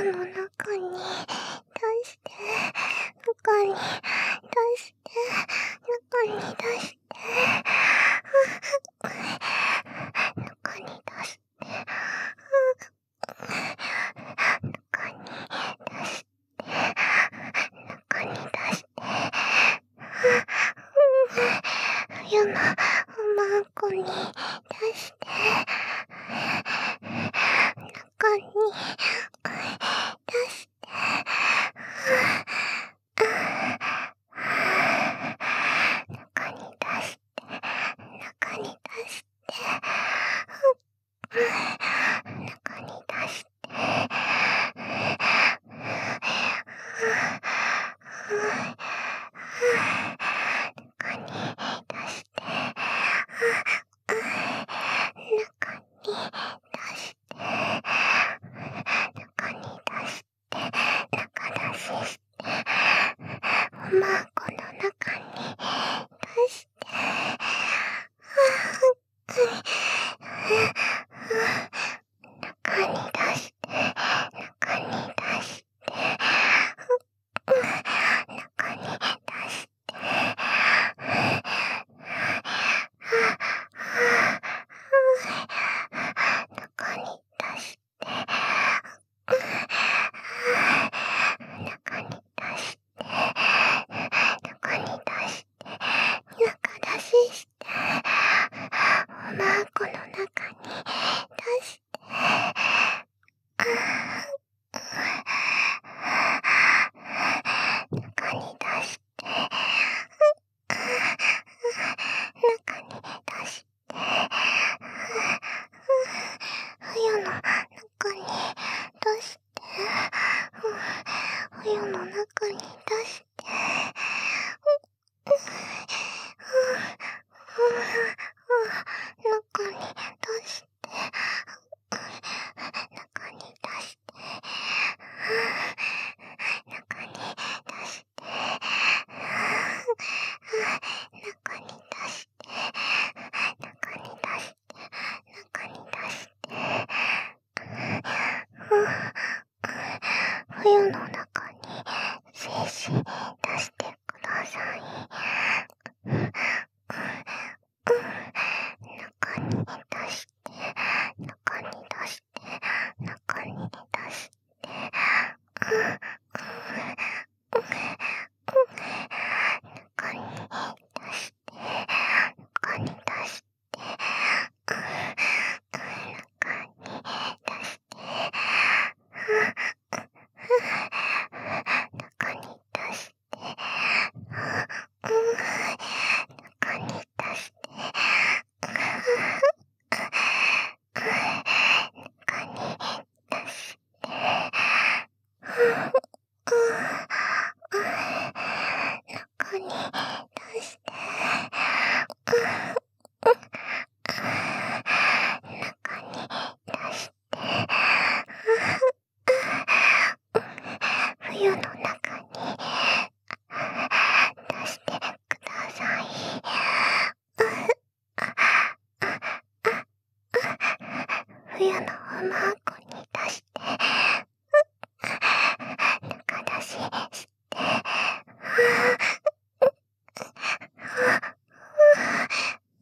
湯の中に出して、中に出して、中に出して、中に出して、中に出して、中に出して、冬のマーコに出して、中に出して、中に出して、中に出して、中に出して、中に出して、中出しして、おまんこの中に出して、中に出して、中に出して、中に出して、中に出して、中に出して、中に出して、中出しして、おまんこの中に出して、中に出して、中に出して、冬の中に出して、冬の中に出して、中に出して、中に出して、中に出して、中に出して、中に出して、中に出して、冬の中に精子出してください。中に出して、中に出して、中に出して、中に出して、中に出して、中に出して、中に出して、中に出して、中に出して、中に出して、中に出して、冬の中に出してください。冬のおまんこに出して、中出しして、